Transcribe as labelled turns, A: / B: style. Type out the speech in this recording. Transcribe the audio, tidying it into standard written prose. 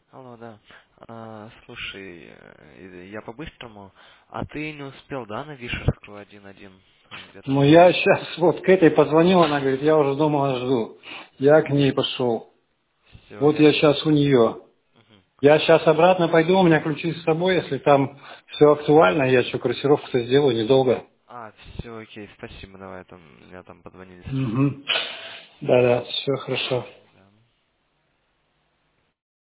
A: Алло, да. Слушай, я по-быстрому. А ты не успел, да, на Вишерскую 1.1? Где-то
B: Ну,
A: там.
B: я сейчас вот к этой позвонил, она говорит, я уже дома жду. Я к ней пошел.
A: Все,
B: Вот
A: я...
B: я сейчас у нее.
A: Мгм.
B: Я сейчас обратно пойду, у меня ключи с собой, если там все актуально, я что, корректировку-то сделаю недолго.
A: Все, окей, спасибо, давай, там, меня там подзвонили сейчас.
B: Угу. Да-да, все хорошо.